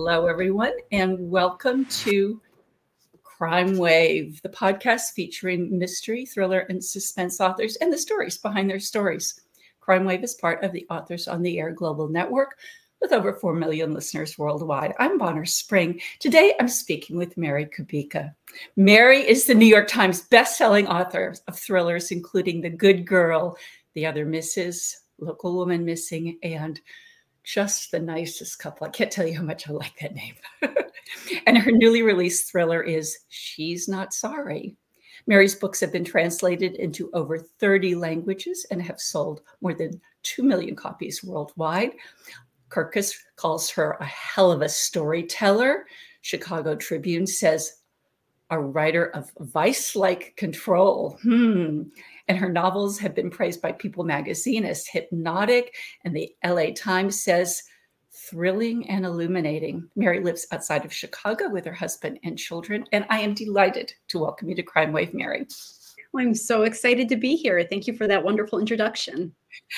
Hello, everyone, and welcome to Crime Wave, the podcast featuring mystery, thriller, and suspense authors and the stories behind their stories. Crime Wave is part of the Authors on the Air Global Network with over 4 million listeners worldwide. I'm Bonner Spring. Today, I'm speaking with Mary Kubica. Mary is the New York Times bestselling author of thrillers, including The Good Girl, The Other Misses, Local Woman Missing, and Just the Nicest Couple. I can't tell you how much I like that name. And her newly released thriller is She's Not Sorry. Mary's books have been translated into over 30 languages and have sold more than 2 million copies worldwide. Kirkus calls her a hell of a storyteller. Chicago Tribune says a writer of vice-like control. And her novels have been praised by People magazine as hypnotic, and the LA Times says thrilling and illuminating. Mary lives outside of Chicago with her husband and children, and I am delighted to welcome you to Crime Wave, Mary. Well, I'm so excited to be here. Thank you for that wonderful introduction.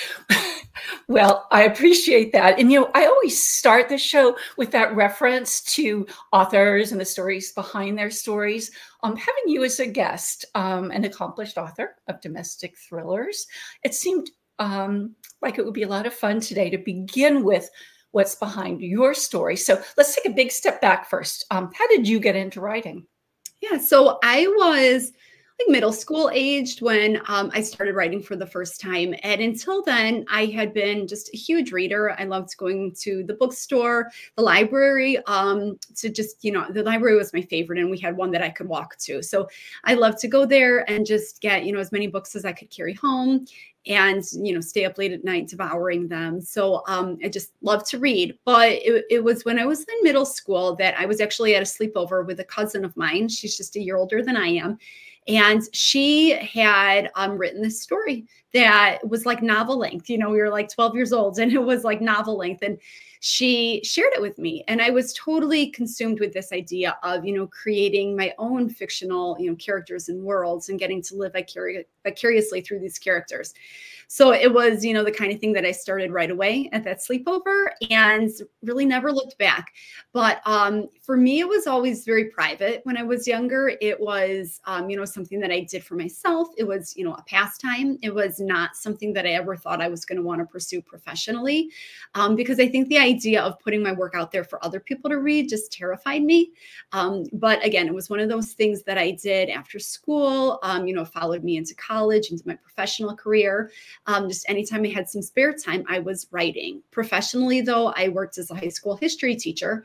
Well, I appreciate that. And, I always start the show with that reference to authors and the stories behind their stories. Having you as a guest, an accomplished author of domestic thrillers, it seemed like it would be a lot of fun today to begin with what's behind your story. So let's take a big step back first. How did you get into writing? Yeah, so I was like middle school aged when I started writing for the first time. And until then, I had been just a huge reader. I loved going to the bookstore, the library, to just, the library was my favorite, and we had one that I could walk to. So I loved to go there and just get, as many books as I could carry home and, stay up late at night devouring them. So I just loved to read. But it was when I was in middle school that I was actually at a sleepover with a cousin of mine. She's just a year older than I am. And she had written this story that was like novel length. We were like 12 years old, and it was like novel length. And she shared it with me. And I was totally consumed with this idea of, creating my own fictional, characters and worlds and getting to live vicariously through these characters. So it was, the kind of thing that I started right away at that sleepover and really never looked back. But for me, it was always very private when I was younger. It was, something that I did for myself. It was, a pastime. It was not something that I ever thought I was going to want to pursue professionally, because I think the idea of putting my work out there for other people to read just terrified me. But again, it was one of those things that I did after school, followed me into college, into my professional career. Just anytime I had some spare time, I was writing. Professionally, though, I worked as a high school history teacher.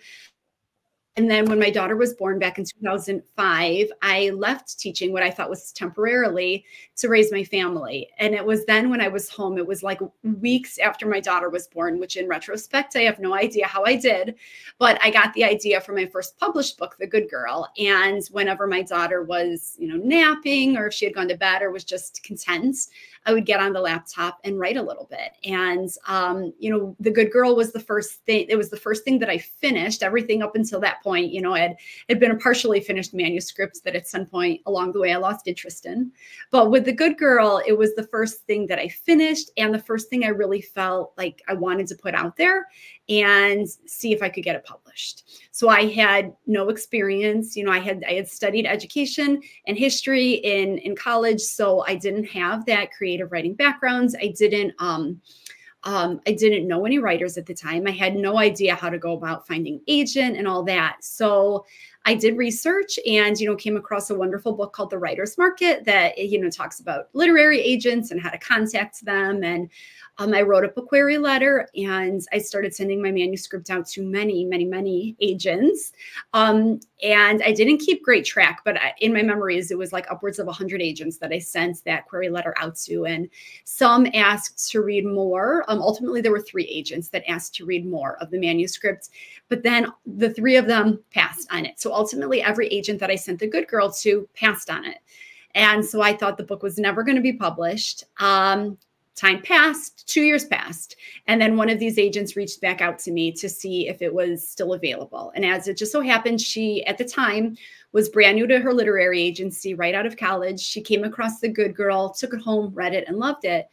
And then when my daughter was born back in 2005, I left teaching what I thought was temporarily to raise my family. And it was then when I was home, it was like weeks after my daughter was born, which in retrospect, I have no idea how I did, but I got the idea for my first published book, The Good Girl. And whenever my daughter was, napping, or if she had gone to bed or was just content, I would get on the laptop and write a little bit. And, The Good Girl was the first thing. It was the first thing that I finished. Everything up until that point, had been a partially finished manuscript that at some point along the way I lost interest in. But with The Good Girl, it was the first thing that I finished, and the first thing I really felt like I wanted to put out there and see if I could get it published. So I had no experience. I had studied education and history in college, so I didn't have that creative writing background. I didn't know any writers at the time. I had no idea how to go about finding agent and all that. So I did research and, came across a wonderful book called The Writer's Market that, talks about literary agents and how to contact them. And I wrote up a query letter, and I started sending my manuscript out to many, many, many agents. And I didn't keep great track, but in my memories, it was like upwards of 100 agents that I sent that query letter out to. And some asked to read more. Ultimately, there were 3 agents that asked to read more of the manuscript, but then the 3 of them passed on it. So ultimately, every agent that I sent The Good Girl to passed on it. And so I thought the book was never going to be published. Time passed, 2 years passed. And then one of these agents reached back out to me to see if it was still available. And as it just so happened, she, at the time, was brand new to her literary agency right out of college. She came across The Good Girl, took it home, read it, and loved it.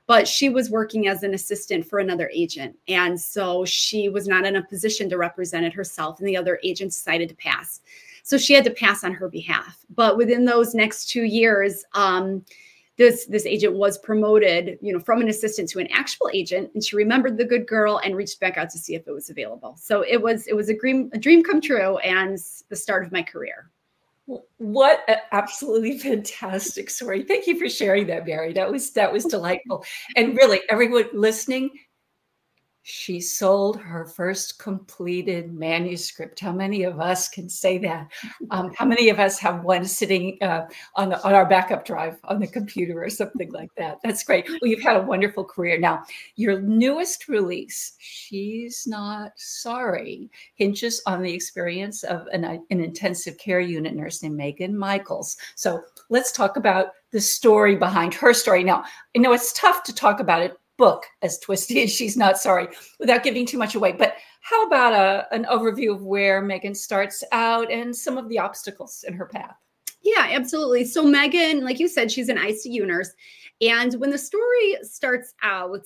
but she was working as an assistant for another agent. And so she was not in a position to represent it herself. And the other agent decided to pass. So she had to pass on her behalf. But within those next 2 years, this agent was promoted, from an assistant to an actual agent, and she remembered the good girl and reached back out to see if it was available. So it was a dream come true and the start of my career. What an absolutely fantastic story! Thank you for sharing that, Mary. That was delightful, and really, everyone listening. She sold her first completed manuscript. How many of us can say that? How many of us have one sitting on our backup drive on the computer or something like that? That's great. Well, you've had a wonderful career. Now, your newest release, She's Not Sorry, hinges on the experience of an intensive care unit nurse named Megan Michaels. So let's talk about the story behind her story. Now, I know it's tough to talk about it book as twisty as She's Not Sorry without giving too much away. But how about an overview of where Megan starts out and some of the obstacles in her path? Yeah, absolutely. So Megan, like you said, she's an ICU nurse. And when the story starts out,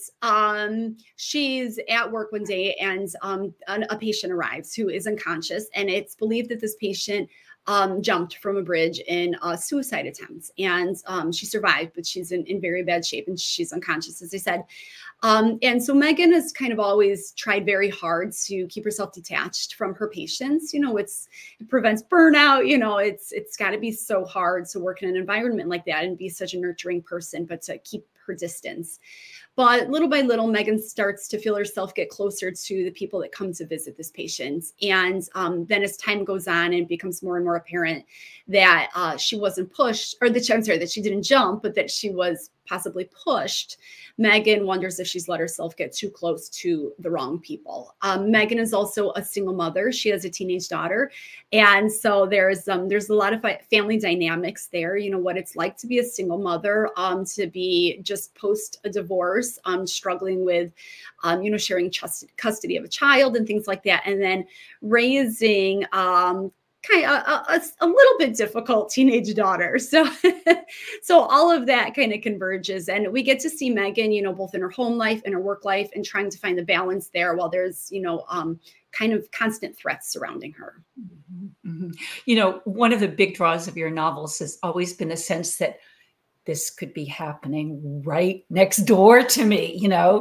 she's at work one day and a patient arrives who is unconscious. And it's believed that this patient jumped from a bridge in a suicide attempt. And she survived, but she's in very bad shape and she's unconscious, as I said. And so Megan has kind of always tried very hard to keep herself detached from her patients. It prevents burnout. It's got to be so hard to work in an environment like that and be such a nurturing person, but to keep her distance. But little by little, Megan starts to feel herself get closer to the people that come to visit this patient. And then as time goes on, it becomes more and more apparent that she wasn't pushed, or that she didn't jump, but that she was possibly pushed. Megan wonders if she's let herself get too close to the wrong people. Megan is also a single mother. She has a teenage daughter. And so there's a lot of family dynamics there, what it's like to be a single mother, to be just post a divorce, struggling with, sharing custody of a child and things like that. And then raising, kind of a little bit difficult teenage daughter. So all of that kind of converges, and we get to see Megan, both in her home life and her work life, and trying to find the balance there while there's, kind of constant threats surrounding her. Mm-hmm. Mm-hmm. One of the big draws of your novels has always been a sense that this could be happening right next door to me.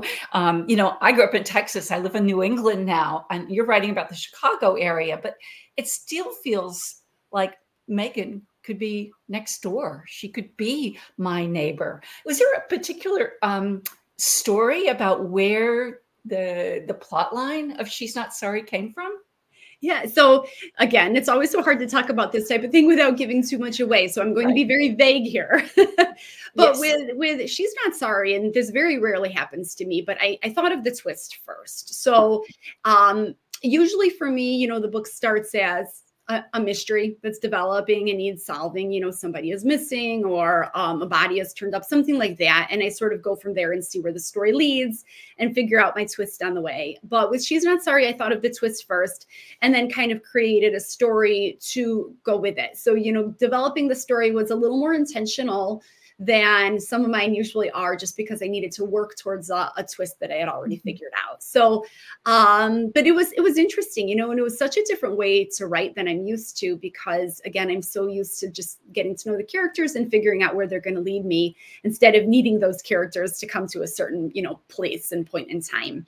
I grew up in Texas. I live in New England now, and you're writing about the Chicago area, but it still feels like Megan could be next door. She could be my neighbor. Was there a particular story about where the plot line of She's Not Sorry came from? Yeah. So again, it's always so hard to talk about this type of thing without giving too much away. So I'm going to be very vague here. But yes, with She's Not Sorry, and this very rarely happens to me, but I thought of the twist first. So usually for me, the book starts as a mystery that's developing and needs solving. Somebody is missing, or a body is turned up, something like that. And I sort of go from there and see where the story leads and figure out my twist on the way. But with She's Not Sorry, I thought of the twist first and then kind of created a story to go with it. So, developing the story was a little more intentional than some of mine usually are, just because I needed to work towards a twist that I had already figured out. So, but it was interesting, and it was such a different way to write than I'm used to, because again, I'm so used to just getting to know the characters and figuring out where they're going to lead me, instead of needing those characters to come to a certain, place and point in time.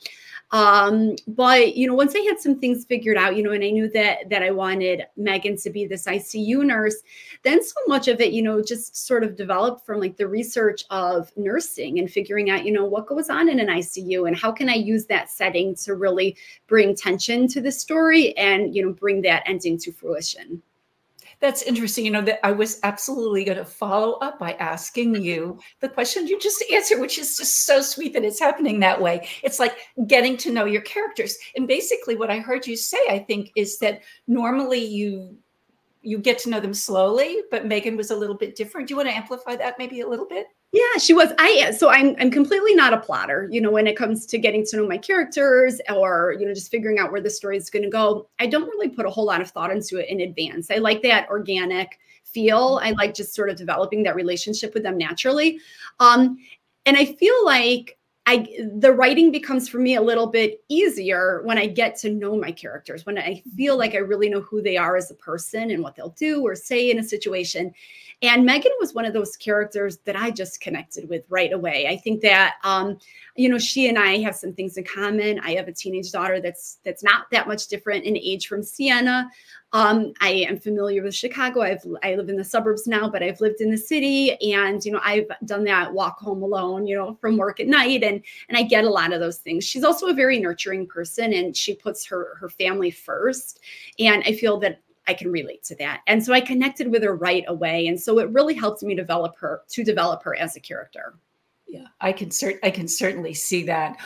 But, once I had some things figured out, and I knew that I wanted Megan to be this ICU nurse, then so much of it, just sort of developed from like the research of nursing and figuring out, what goes on in an ICU and how can I use that setting to really bring tension to the story and, bring that ending to fruition. That's interesting. That I was absolutely going to follow up by asking you the question you just answered, which is just so sweet that it's happening that way. It's like getting to know your characters. And basically what I heard you say, I think, is that normally you get to know them slowly, but Megan was a little bit different. Do you want to amplify that maybe a little bit? Yeah, she was. I'm completely not a plotter, when it comes to getting to know my characters or, just figuring out where the story is going to go. I don't really put a whole lot of thought into it in advance. I like that organic feel. I like just sort of developing that relationship with them naturally. And I feel like the writing becomes for me a little bit easier when I get to know my characters, when I feel like I really know who they are as a person and what they'll do or say in a situation. And Megan was one of those characters that I just connected with right away. I think that, she and I have some things in common. I have a teenage daughter that's not that much different in age from Sienna. I am familiar with Chicago. I live in the suburbs now, but I've lived in the city, and I've done that walk home alone, from work at night, and I get a lot of those things. She's also a very nurturing person, and she puts her family first, and I feel that I can relate to that. And so I connected with her right away, and so it really helped me develop her as a character. Yeah, I can certainly see that.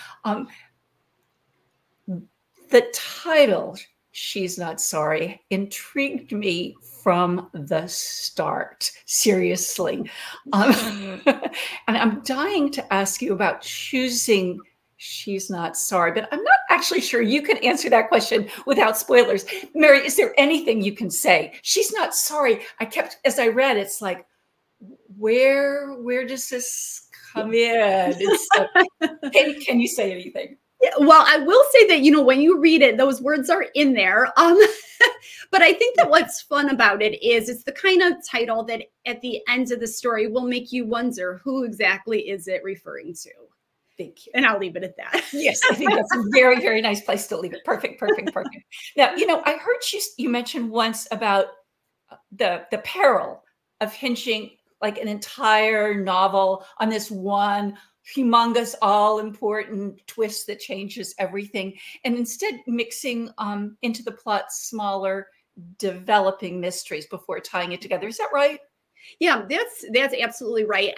The title, She's Not Sorry, intrigued me from the start, seriously. And I'm dying to ask you about choosing She's Not Sorry, but I'm not actually sure you can answer that question without spoilers. Mary, is there anything you can say? She's not sorry. As I read, it's like, where does this come in? Can you say anything? Yeah, well, I will say that, when you read it, those words are in there. But I think that what's fun about it is it's the kind of title that at the end of the story will make you wonder, who exactly is it referring to? Thank you. And I'll leave it at that. Yes, I think that's a very, very nice place to leave it. Perfect. Now, I heard you mention once about the peril of hinging like an entire novel on this one humongous, all-important twist that changes everything, and instead mixing into the plot smaller, developing mysteries before tying it together. Is that right? Yeah, that's absolutely right.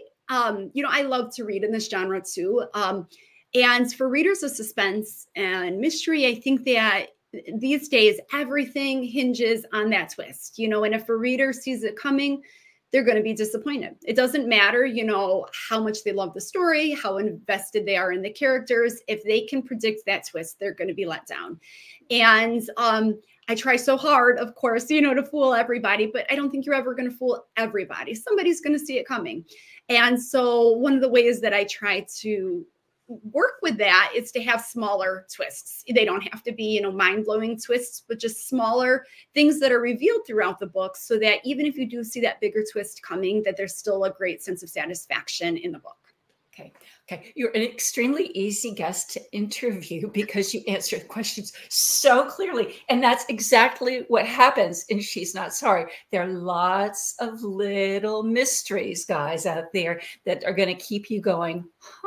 I love to read in this genre too. And for readers of suspense and mystery, I think that these days everything hinges on that twist, and if a reader sees it coming, they're going to be disappointed. It doesn't matter, how much they love the story, how invested they are in the characters. If they can predict that twist, they're going to be let down. And I try so hard, of course, to fool everybody, but I don't think you're ever going to fool everybody. Somebody's going to see it coming. And so one of the ways that I try to work with that is to have smaller twists. They don't have to be, mind-blowing twists, but just smaller things that are revealed throughout the book, so that even if you do see that bigger twist coming, that there's still a great sense of satisfaction in the book. Okay. You're an extremely easy guest to interview because you answer the questions so clearly. And that's exactly what happens in She's Not Sorry. There are lots of little mysteries, guys, out there that are going to keep you going,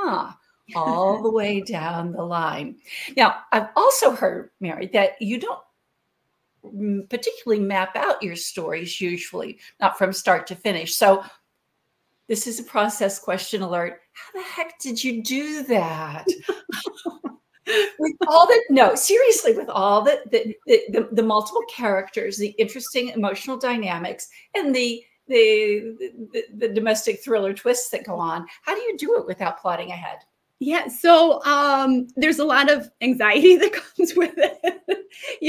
all the way down the line. Now, I've also heard, Mary, that you don't particularly map out your stories usually, not from start to finish. So this is a process question alert. How the heck did you do that? With all the multiple characters, the interesting emotional dynamics, and the domestic thriller twists that go on. How do you do it without plotting ahead? Yeah. So there's a lot of anxiety that comes with it.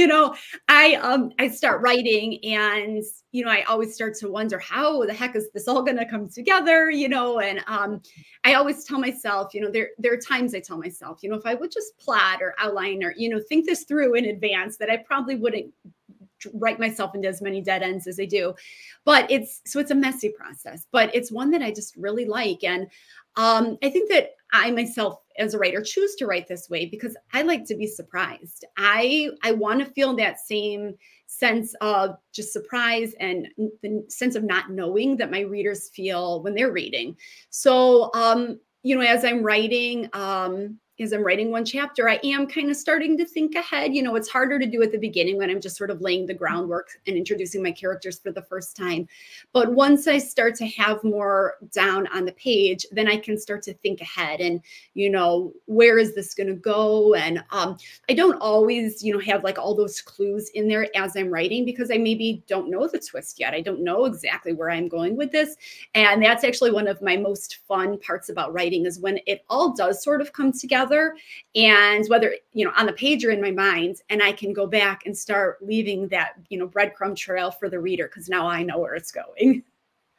I start writing, and, I always start to wonder, how the heck is this all going to come together? And I always tell myself, there are times I tell myself, if I would just plot or outline or, think this through in advance, that I probably wouldn't write myself into as many dead ends as I do. But it's a messy process, but it's one that I just really like. And I think that I myself as a writer choose to write this way because I like to be surprised. I want to feel that same sense of just surprise and the sense of not knowing that my readers feel when they're reading. So, as I'm writing one chapter, I am kind of starting to think ahead. It's harder to do at the beginning when I'm just sort of laying the groundwork and introducing my characters for the first time. But once I start to have more down on the page, then I can start to think ahead and, where is this going to go? And I don't always, have like all those clues in there as I'm writing, because I maybe don't know the twist yet. I don't know exactly where I'm going with this. And that's actually one of my most fun parts about writing, is when it all does sort of come together, and whether, on the page or in my mind, and I can go back and start leaving that, breadcrumb trail for the reader, because now I know where it's going.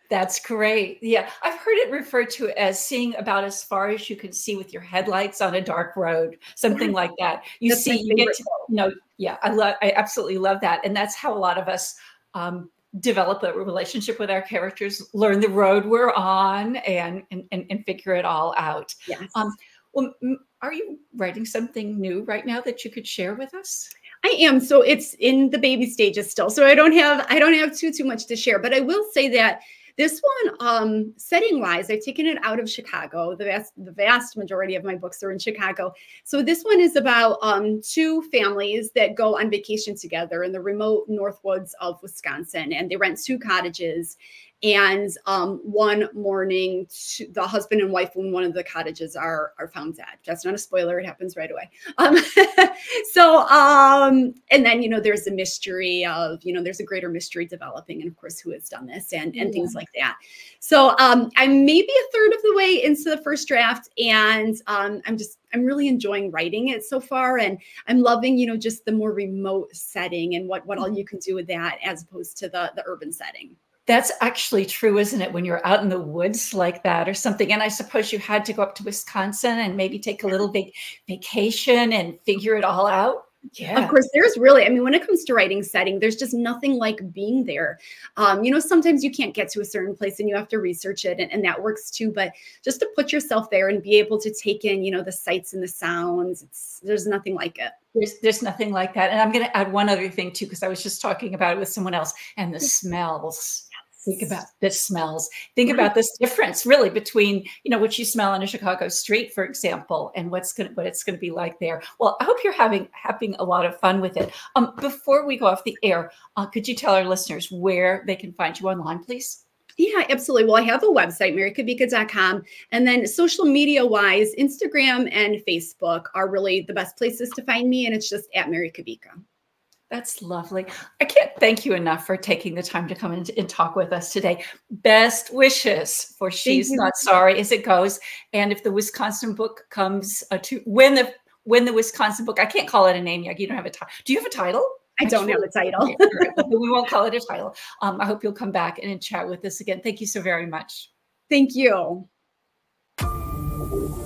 That's great. Yeah, I've heard it referred to as seeing about as far as you can see with your headlights on a dark road, something Yes, like that. You that's my see, you get favorite to, quote. yeah, I absolutely love that. And that's how a lot of us develop a relationship with our characters, learn the road we're on, and figure it all out. Um, Yes. well, are you writing something new right now that you could share with us? I am. So it's in the baby stages still. So I don't have too much to share, but I will say that this one, setting wise, I've taken it out of Chicago. The vast majority of my books are in Chicago. So this one is about two families that go on vacation together in the remote north woods of Wisconsin, and they rent two cottages. And one morning, the husband and wife in one of the cottages are found dead. That's not a spoiler; it happens right away. Um, and then there's a mystery of there's a greater mystery developing, and of course, who has done this and things like that. So I'm maybe a third of the way into the first draft, and I'm really enjoying writing it so far, and I'm loving just the more remote setting and what all you can do with that as opposed to the urban setting. That's actually true, isn't it? When you're out in the woods like that or something. And I suppose you had to go up to Wisconsin and maybe take a little vacation and figure it all out. Of Yeah. course, there's really, I mean, when it comes to writing setting, there's just nothing like being there. Sometimes you can't get to a certain place and you have to research it, and that works too. But just to put yourself there and be able to take in, the sights and the sounds, there's nothing like it. There's nothing like that. And I'm going to add one other thing too, because I was just talking about it with someone else, and the smells. Think about the smells. Think about this difference really between, what you smell on a Chicago street, for example, and what it's going to be like there. Well, I hope you're having a lot of fun with it. Before we go off the air, could you tell our listeners where they can find you online, please? Yeah, absolutely. Well, I have a website, marykavica.com. And then social media wise, Instagram and Facebook are really the best places to find me. And it's just at Mary Kavica. That's lovely. I can't thank you enough for taking the time to come in and talk with us today. Best wishes for She's Not Sorry as it goes. And if the Wisconsin book comes to win the Wisconsin book, I can't call it a name yet. You don't have a title. Do you have a title? I don't have a title. We won't call it a title. I hope you'll come back and chat with us again. Thank you so very much. Thank you.